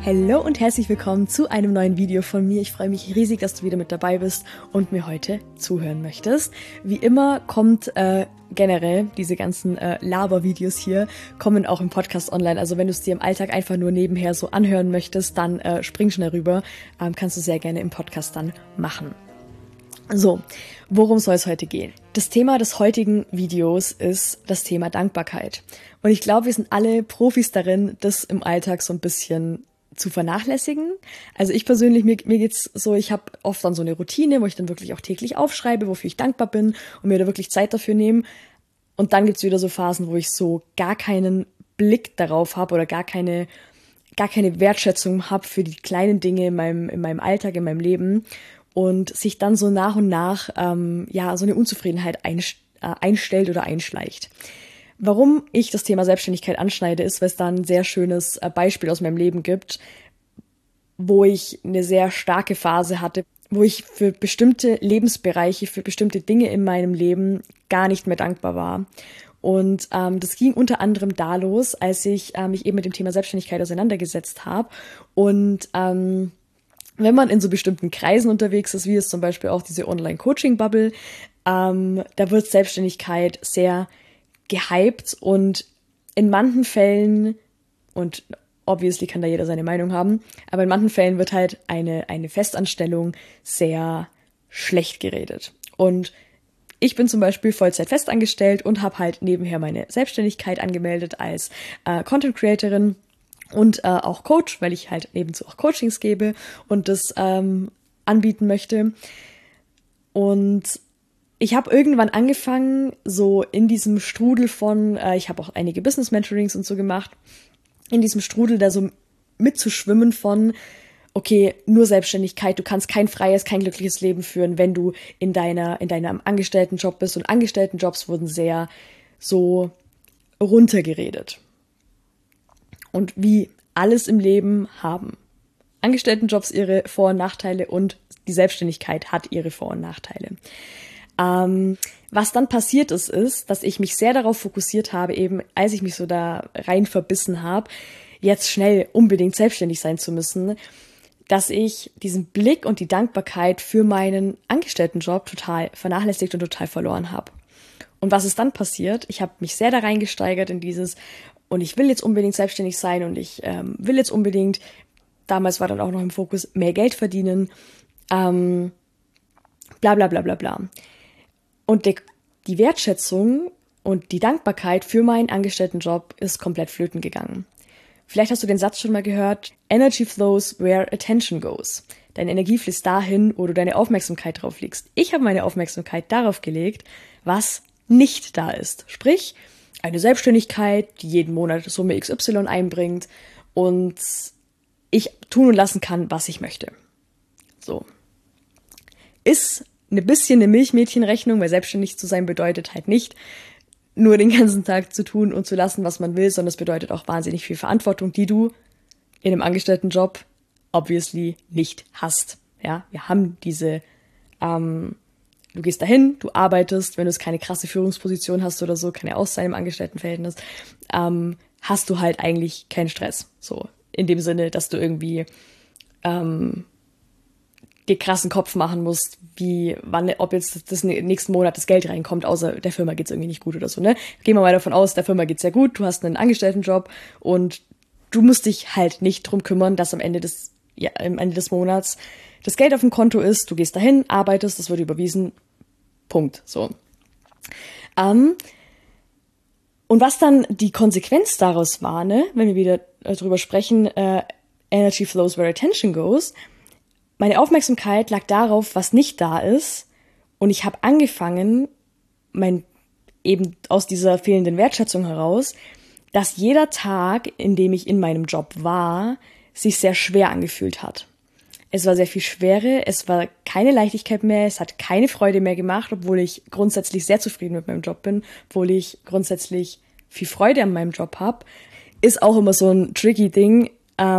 Hallo und herzlich willkommen zu einem neuen Video von mir. Ich freue mich riesig, dass du wieder mit dabei bist und mir heute zuhören möchtest. Wie immer kommt generell diese ganzen Laber-Videos hier, kommen auch im Podcast online. Also wenn du es dir im Alltag einfach nur nebenher so anhören möchtest, dann spring schnell rüber. Kannst du sehr gerne im Podcast dann machen. So, worum soll es heute gehen? Das Thema des heutigen Videos ist das Thema Dankbarkeit. Und ich glaube, wir sind alle Profis darin, das im Alltag so ein bisschen zu vernachlässigen. Also ich persönlich, mir geht's so, ich habe oft dann so eine Routine, wo ich dann wirklich auch täglich aufschreibe, wofür ich dankbar bin und mir da wirklich Zeit dafür nehme. Und dann gibt's wieder so Phasen, wo ich so gar keinen Blick darauf habe oder gar keine Wertschätzung habe für die kleinen Dinge in meinem Alltag, in meinem Leben. Und sich dann so nach und nach so eine Unzufriedenheit einstellt oder einschleicht. Warum ich das Thema Selbstständigkeit anschneide, ist, weil es da ein sehr schönes Beispiel aus meinem Leben gibt, wo ich eine sehr starke Phase hatte, wo ich für bestimmte Lebensbereiche, für bestimmte Dinge in meinem Leben gar nicht mehr dankbar war. Und das ging unter anderem da los, als ich mich eben mit dem Thema Selbstständigkeit auseinandergesetzt habe. Und wenn man in so bestimmten Kreisen unterwegs ist, wie es zum Beispiel auch diese Online-Coaching-Bubble, da wird Selbstständigkeit sehr gehypt und in manchen Fällen, und obviously kann da jeder seine Meinung haben, aber in manchen Fällen wird halt eine Festanstellung sehr schlecht geredet. Und ich bin zum Beispiel Vollzeit festangestellt und habe halt nebenher meine Selbstständigkeit angemeldet als Content-Creatorin und auch Coach, weil ich halt nebenzu auch Coachings gebe und das anbieten möchte. Und ich habe irgendwann angefangen, so in diesem Strudel von, ich habe auch einige Business-Mentorings und so gemacht, in diesem Strudel da so mitzuschwimmen von, okay, nur Selbstständigkeit, du kannst kein freies, kein glückliches Leben führen, wenn du in deinem Angestelltenjob bist. Und Angestelltenjobs wurden sehr so runtergeredet. Und wie alles im Leben haben Angestelltenjobs ihre Vor- und Nachteile und die Selbstständigkeit hat ihre Vor- und Nachteile. Was dann passiert ist, dass ich mich sehr darauf fokussiert habe, eben als ich mich so da rein verbissen habe, jetzt schnell unbedingt selbstständig sein zu müssen, dass ich diesen Blick und die Dankbarkeit für meinen Angestelltenjob total vernachlässigt und total verloren habe. Und was ist dann passiert? Ich habe mich sehr da reingesteigert in dieses, und ich will jetzt unbedingt selbstständig sein und ich will jetzt unbedingt, damals war dann auch noch im Fokus, mehr Geld verdienen, bla bla bla bla bla. Und die Wertschätzung und die Dankbarkeit für meinen Angestelltenjob ist komplett flöten gegangen. Vielleicht hast du den Satz schon mal gehört, Energy flows where attention goes. Deine Energie fließt dahin, wo du deine Aufmerksamkeit drauf legst. Ich habe meine Aufmerksamkeit darauf gelegt, was nicht da ist. Sprich, eine Selbstständigkeit, die jeden Monat Summe XY einbringt und ich tun und lassen kann, was ich möchte. So. Ist ein bisschen eine Milchmädchenrechnung, weil selbstständig zu sein bedeutet halt nicht, nur den ganzen Tag zu tun und zu lassen, was man will, sondern es bedeutet auch wahnsinnig viel Verantwortung, die du in einem Angestelltenjob obviously nicht hast. Ja, wir haben diese, du gehst dahin, du arbeitest, wenn du es keine krasse Führungsposition hast oder so, keine Auszeit im Angestelltenverhältnis, hast du halt eigentlich keinen Stress. So, in dem Sinne, dass du irgendwie dir krassen Kopf machen musst, ob jetzt das nächsten Monat das Geld reinkommt, außer der Firma geht's irgendwie nicht gut oder so, ne? Gehen wir mal davon aus, der Firma geht's sehr gut, du hast einen Angestelltenjob und du musst dich halt nicht drum kümmern, dass am Ende des Monats das Geld auf dem Konto ist, du gehst dahin, arbeitest, das wird überwiesen, Punkt, so. Und was dann die Konsequenz daraus war, ne, wenn wir wieder drüber sprechen, Energy flows where attention goes, meine Aufmerksamkeit lag darauf, was nicht da ist, und ich habe angefangen, eben aus dieser fehlenden Wertschätzung heraus, dass jeder Tag, in dem ich in meinem Job war, sich sehr schwer angefühlt hat. Es war sehr viel Schwere, es war keine Leichtigkeit mehr, es hat keine Freude mehr gemacht, obwohl ich grundsätzlich sehr zufrieden mit meinem Job bin, obwohl ich grundsätzlich viel Freude an meinem Job habe. Ist auch immer so ein tricky Ding,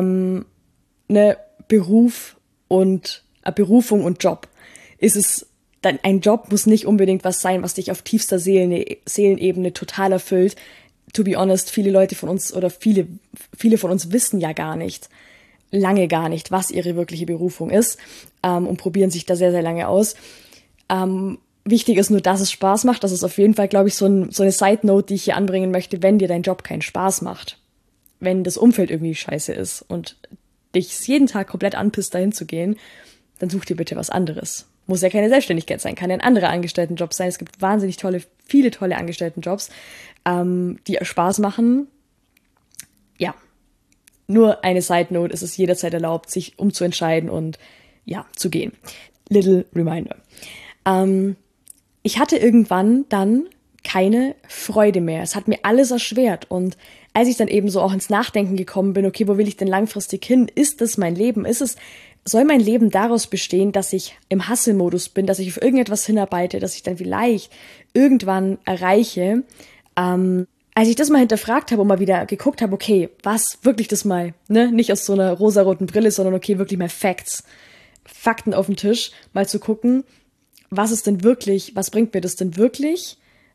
Berufung und Job. Ein Job muss nicht unbedingt was sein, was dich auf tiefster Seelenebene total erfüllt. To be honest, viele Leute von uns oder viele von uns wissen ja gar nicht, lange gar nicht, was ihre wirkliche Berufung ist, und probieren sich da sehr, sehr lange aus. Wichtig ist nur, dass es Spaß macht. Das ist auf jeden Fall, glaube ich, so eine Side-Note, die ich hier anbringen möchte, wenn dir dein Job keinen Spaß macht. Wenn das Umfeld irgendwie scheiße ist und dich jeden Tag komplett anpisst, dahin zu gehen, dann such dir bitte was anderes. Muss ja keine Selbstständigkeit sein, kann ja ein anderer Angestelltenjob sein. Es gibt wahnsinnig viele tolle Angestelltenjobs, die Spaß machen. Ja, nur eine Side-Note, es ist jederzeit erlaubt, sich umzuentscheiden und ja, zu gehen. Little reminder. Ich hatte irgendwann dann keine Freude mehr. Es hat mir alles erschwert. Und als ich dann eben so auch ins Nachdenken gekommen bin, okay, wo will ich denn langfristig hin? Ist es mein Leben? Soll mein Leben daraus bestehen, dass ich im Hustle-Modus bin, dass ich auf irgendetwas hinarbeite, dass ich dann vielleicht irgendwann erreiche? Als ich das mal hinterfragt habe und mal wieder geguckt habe, okay, was wirklich das mal, ne? Nicht aus so einer rosaroten Brille, sondern okay, wirklich mal Fakten auf den Tisch, mal zu gucken, was ist denn wirklich, was bringt mir das denn wirklich?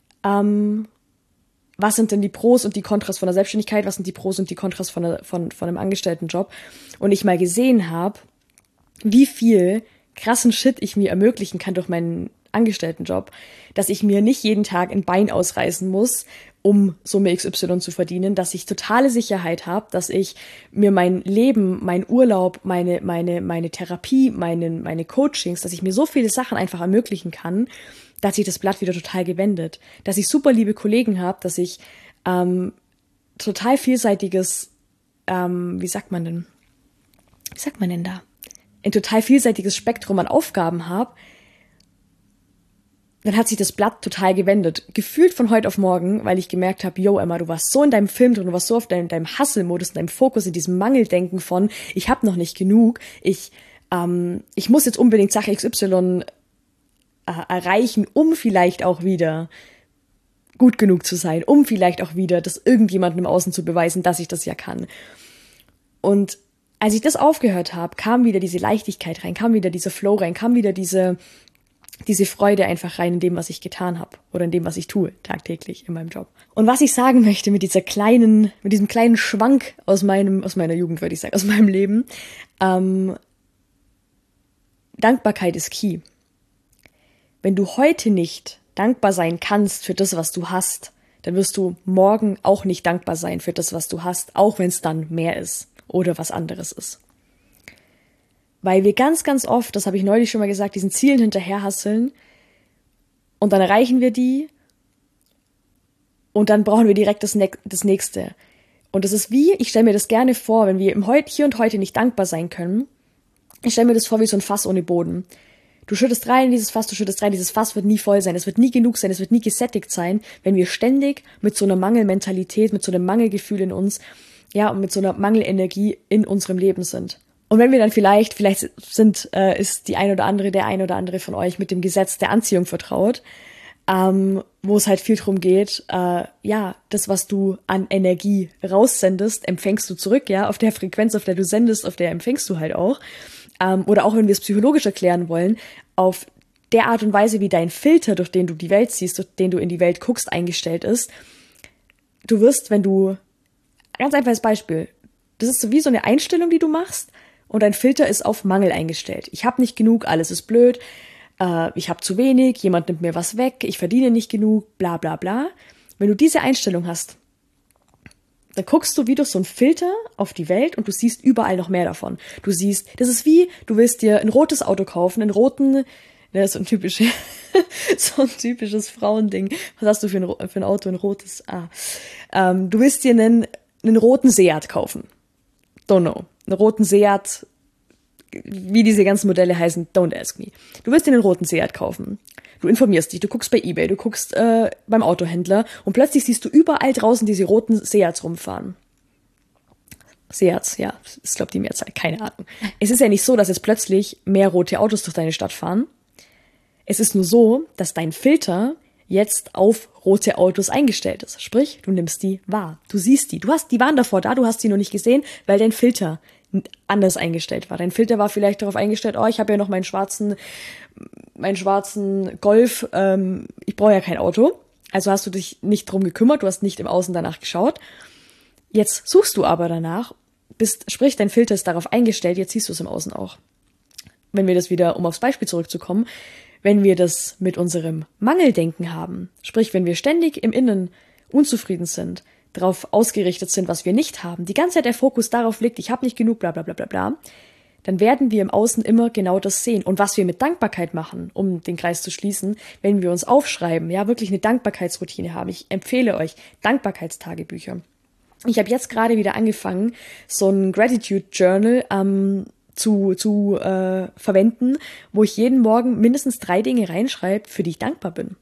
Was sind denn die Pros und die Kontras von der Selbstständigkeit? Was sind die Pros und die Kontras von einem Angestelltenjob? Und ich mal gesehen habe, wie viel krassen Shit ich mir ermöglichen kann durch meinen Angestelltenjob, dass ich mir nicht jeden Tag ein Bein ausreißen muss, um Summe XY zu verdienen, dass ich totale Sicherheit habe, dass ich mir mein Leben, mein Urlaub, meine Therapie, meine Coachings, dass ich mir so viele Sachen einfach ermöglichen kann, dass sich das Blatt wieder total gewendet, dass ich super liebe Kollegen habe, dass ich total vielseitiges, wie sagt man denn da? Ein total vielseitiges Spektrum an Aufgaben habe, dann hat sich das Blatt total gewendet. Gefühlt von heute auf morgen, weil ich gemerkt habe, yo Emma, du warst so in deinem Film drin, du warst so auf deinem Hustle-Modus, in deinem Fokus, in diesem Mangeldenken von, ich habe noch nicht genug, ich muss jetzt unbedingt Sache XY erreichen, um vielleicht auch wieder gut genug zu sein, um vielleicht auch wieder das irgendjemandem im Außen zu beweisen, dass ich das ja kann. Und als ich das aufgehört habe, kam wieder diese Leichtigkeit rein, kam wieder dieser Flow rein, kam wieder diese Freude einfach rein in dem, was ich getan habe oder in dem, was ich tue tagtäglich in meinem Job. Und was ich sagen möchte mit diesem kleinen Schwank aus meiner Jugend, würde ich sagen, aus meinem Leben, Dankbarkeit ist key. Wenn du heute nicht dankbar sein kannst für das, was du hast, dann wirst du morgen auch nicht dankbar sein für das, was du hast, auch wenn es dann mehr ist oder was anderes ist. Weil wir ganz, ganz oft, das habe ich neulich schon mal gesagt, diesen Zielen hinterherhasseln und dann erreichen wir die und dann brauchen wir direkt das Nächste. Und das ist ich stelle mir das gerne vor, wenn wir im Hier und Heute nicht dankbar sein können, ich stelle mir das vor wie so ein Fass ohne Boden. Du schüttest rein in dieses Fass, dieses Fass wird nie voll sein, es wird nie genug sein, es wird nie gesättigt sein, wenn wir ständig mit so einer Mangelmentalität, mit so einem Mangelgefühl in uns, ja, und mit so einer Mangelenergie in unserem Leben sind. Und wenn wir dann vielleicht ist der ein oder andere von euch mit dem Gesetz der Anziehung vertraut, wo es halt viel drum geht, das, was du an Energie raussendest, empfängst du zurück, ja, auf der Frequenz, auf der du sendest, auf der empfängst du halt auch. Oder auch wenn wir es psychologisch erklären wollen, auf der Art und Weise, wie dein Filter, durch den du die Welt siehst, durch den du in die Welt guckst, eingestellt ist. Du wirst, ganz einfaches Beispiel, das ist so wie so eine Einstellung, die du machst, und dein Filter ist auf Mangel eingestellt. Ich habe nicht genug, alles ist blöd, ich habe zu wenig, jemand nimmt mir was weg, ich verdiene nicht genug, bla bla bla. Wenn du diese Einstellung hast, dann guckst du wie durch so einen Filter auf die Welt und du siehst überall noch mehr davon. Du siehst, das ist wie, du willst dir ein rotes Auto kaufen, einen roten, das ist so ein typisches Frauending. Was hast du für ein Auto, ein rotes? Du willst dir einen roten Seat kaufen. Don't know. Einen roten Seat, wie diese ganzen Modelle heißen, don't ask me. Du willst dir einen roten Seat kaufen. Du informierst dich, du guckst bei eBay, du guckst beim Autohändler und plötzlich siehst du überall draußen diese roten Seats rumfahren. Seats, ja, ist glaube die Mehrzahl, keine Ahnung. Es ist ja nicht so, dass jetzt plötzlich mehr rote Autos durch deine Stadt fahren. Es ist nur so, dass dein Filter jetzt auf rote Autos eingestellt ist. Sprich, du nimmst die wahr. Du siehst die. Die waren davor da, du hast die noch nicht gesehen, weil dein Filter anders eingestellt war. Dein Filter war vielleicht darauf eingestellt, ich habe ja noch meinen schwarzen Golf, ich brauche ja kein Auto. Also hast du dich nicht drum gekümmert, du hast nicht im Außen danach geschaut. Jetzt suchst du aber danach, sprich, dein Filter ist darauf eingestellt, jetzt siehst du es im Außen auch. Wenn wir das wieder, um aufs Beispiel zurückzukommen, wenn wir das mit unserem Mangeldenken haben, sprich, wenn wir ständig im Innen unzufrieden sind, darauf ausgerichtet sind, was wir nicht haben, die ganze Zeit der Fokus darauf liegt, ich habe nicht genug, bla bla bla bla bla, dann werden wir im Außen immer genau das sehen. Und was wir mit Dankbarkeit machen, um den Kreis zu schließen, wenn wir uns aufschreiben, ja, wirklich eine Dankbarkeitsroutine haben. Ich empfehle euch Dankbarkeitstagebücher. Ich habe jetzt gerade wieder angefangen, so ein Gratitude Journal zu verwenden, wo ich jeden Morgen mindestens 3 Dinge reinschreibe, für die ich dankbar bin.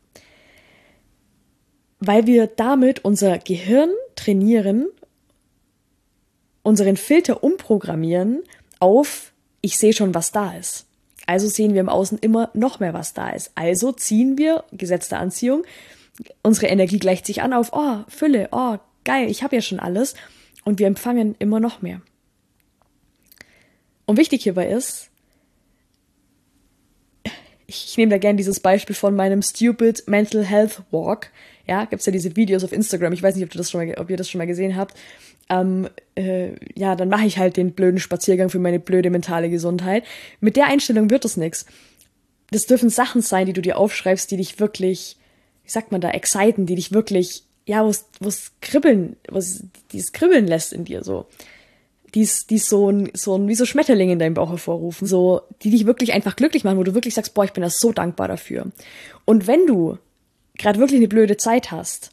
Weil wir damit unser Gehirn trainieren, unseren Filter umprogrammieren auf, ich sehe schon, was da ist. Also sehen wir im Außen immer noch mehr, was da ist. Also ziehen wir, Gesetz der Anziehung, unsere Energie gleicht sich an auf, oh, Fülle, oh, geil, ich habe ja schon alles. Und wir empfangen immer noch mehr. Und wichtig hierbei ist, ich nehme da gerne dieses Beispiel von meinem Stupid Mental Health Walk. Ja, gibt's ja diese Videos auf Instagram. Ich weiß nicht, ob ihr das schon mal gesehen habt. Ja, dann mache ich halt den blöden Spaziergang für meine blöde mentale Gesundheit. Mit der Einstellung wird das nichts. Das dürfen Sachen sein, die du dir aufschreibst, die dich wirklich, wie sagt man da, exciten, die dich wirklich, ja, wo's kribbeln, die es kribbeln lässt in dir so. Die so wie so Schmetterlinge in deinem Bauch hervorrufen, so, die dich wirklich einfach glücklich machen, wo du wirklich sagst, boah, ich bin da so dankbar dafür. Und wenn du gerade wirklich eine blöde Zeit hast,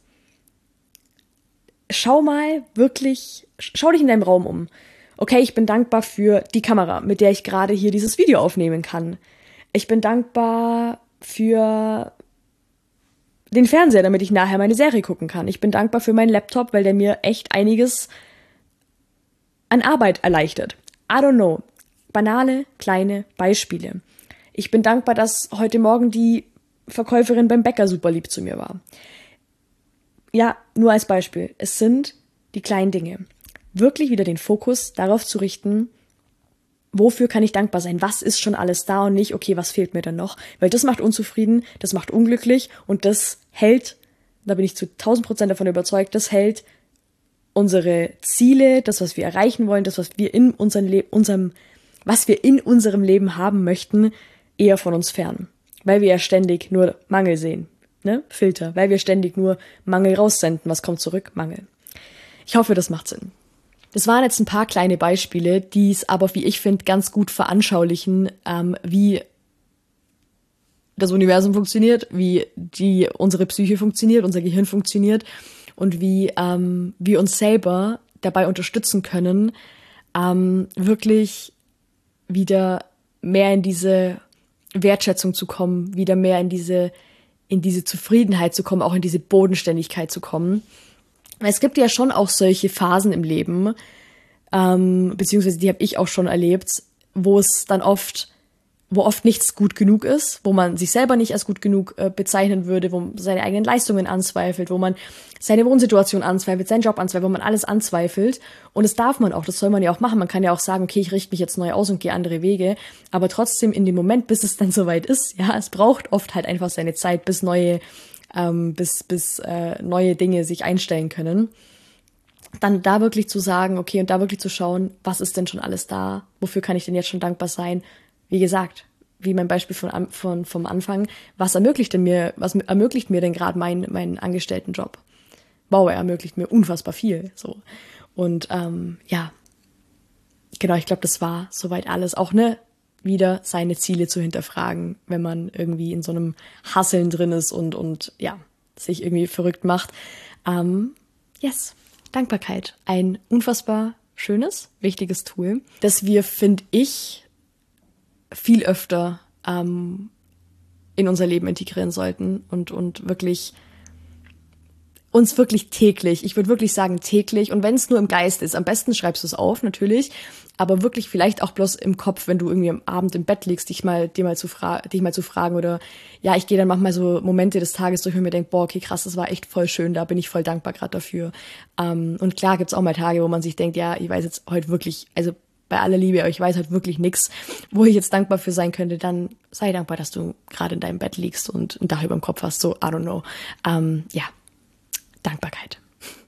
schau dich in deinem Raum um. Okay, ich bin dankbar für die Kamera, mit der ich gerade hier dieses Video aufnehmen kann. Ich bin dankbar für den Fernseher, damit ich nachher meine Serie gucken kann. Ich bin dankbar für meinen Laptop, weil der mir echt einiges an Arbeit erleichtert. I don't know. Banale, kleine Beispiele. Ich bin dankbar, dass heute Morgen die Verkäuferin beim Bäcker super lieb zu mir war. Ja, nur als Beispiel. Es sind die kleinen Dinge. Wirklich wieder den Fokus darauf zu richten, wofür kann ich dankbar sein? Was ist schon alles da und nicht, okay, was fehlt mir dann noch? Weil das macht unzufrieden, das macht unglücklich und das hält, da bin ich zu 1000% davon überzeugt, das hält unsere Ziele, das, was wir erreichen wollen, das, was wir in unserem Leben haben möchten, eher von uns fern. Weil wir ja ständig nur Mangel sehen, ne? Filter. Weil wir ständig nur Mangel raussenden. Was kommt zurück? Mangel. Ich hoffe, das macht Sinn. Das waren jetzt ein paar kleine Beispiele, die es aber, wie ich finde, ganz gut veranschaulichen, wie das Universum funktioniert, wie unsere Psyche funktioniert, unser Gehirn funktioniert und wie wir uns selber dabei unterstützen können, wirklich wieder mehr in diese Wertschätzung zu kommen, wieder mehr in diese Zufriedenheit zu kommen, auch in diese Bodenständigkeit zu kommen. Weil es gibt ja schon auch solche Phasen im Leben, beziehungsweise die habe ich auch schon erlebt, wo oft nichts gut genug ist, wo man sich selber nicht als gut genug bezeichnen würde, wo man seine eigenen Leistungen anzweifelt, wo man seine Wohnsituation anzweifelt, seinen Job anzweifelt, wo man alles anzweifelt. Und das darf man auch, das soll man ja auch machen. Man kann ja auch sagen, okay, ich richte mich jetzt neu aus und gehe andere Wege. Aber trotzdem in dem Moment, bis es dann soweit ist, ja, es braucht oft halt einfach seine Zeit, bis neue Dinge sich einstellen können. Dann da wirklich zu sagen, okay, und da wirklich zu schauen, was ist denn schon alles da? Wofür kann ich denn jetzt schon dankbar sein? Wie gesagt, wie mein Beispiel vom Anfang, was ermöglicht mir denn gerade meinen Angestelltenjob? Wow, er ermöglicht mir unfassbar viel. So. Und ja, genau, ich glaube, das war soweit alles. Auch wieder seine Ziele zu hinterfragen, wenn man irgendwie in so einem Hasseln drin ist und ja, sich irgendwie verrückt macht. Yes, Dankbarkeit. Ein unfassbar schönes, wichtiges Tool, das wir, finde ich, viel öfter in unser Leben integrieren sollten und wirklich uns wirklich täglich, ich würde wirklich sagen täglich, und wenn es nur im Geist ist, am besten schreibst du es auf, natürlich, aber wirklich vielleicht auch bloß im Kopf, wenn du irgendwie am Abend im Bett liegst, dich mal zu fragen, oder ja, ich gehe dann manchmal so Momente des Tages durch und mir denke, boah, okay, krass, das war echt voll schön, da bin ich voll dankbar gerade dafür. Und klar gibt's auch mal Tage, wo man sich denkt, ja, ich weiß jetzt heute wirklich, also bei aller Liebe, aber ich weiß halt wirklich nichts, wo ich jetzt dankbar für sein könnte, dann sei dankbar, dass du gerade in deinem Bett liegst und ein Dach über dem Kopf hast, so, I don't know. Ja, Dankbarkeit.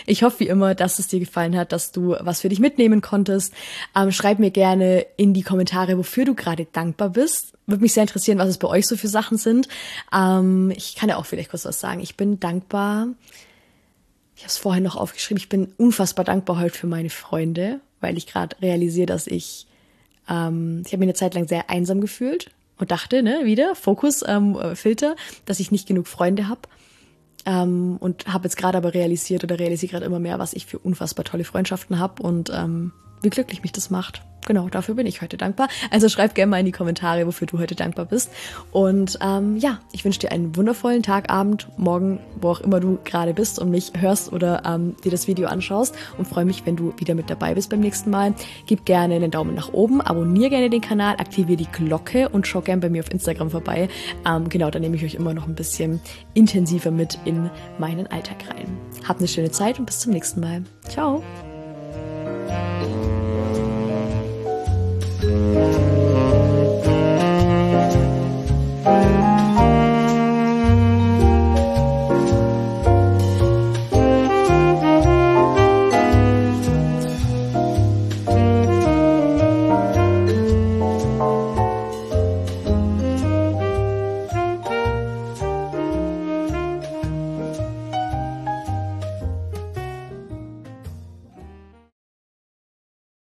Ich hoffe wie immer, dass es dir gefallen hat, dass du was für dich mitnehmen konntest. Schreib mir gerne in die Kommentare, wofür du gerade dankbar bist. Würde mich sehr interessieren, was es bei euch so für Sachen sind. Ich kann ja auch vielleicht kurz was sagen. Ich bin dankbar. Ich habe es vorhin noch aufgeschrieben. Ich bin unfassbar dankbar heute für meine Freunde, weil ich gerade realisiere, dass ich habe mich eine Zeit lang sehr einsam gefühlt und dachte, wieder Fokus, Filter, dass ich nicht genug Freunde habe. Und habe jetzt gerade aber realisiere gerade immer mehr, was ich für unfassbar tolle Freundschaften habe und wie glücklich mich das macht. Genau, dafür bin ich heute dankbar. Also schreib gerne mal in die Kommentare, wofür du heute dankbar bist. Und ich wünsche dir einen wundervollen Tag, Abend, Morgen, wo auch immer du gerade bist und mich hörst oder dir das Video anschaust. Und freue mich, wenn du wieder mit dabei bist beim nächsten Mal. Gib gerne einen Daumen nach oben, abonniere gerne den Kanal, aktiviere die Glocke und schau gerne bei mir auf Instagram vorbei. Genau, da nehme ich euch immer noch ein bisschen intensiver mit in meinen Alltag rein. Habt eine schöne Zeit und bis zum nächsten Mal. Ciao!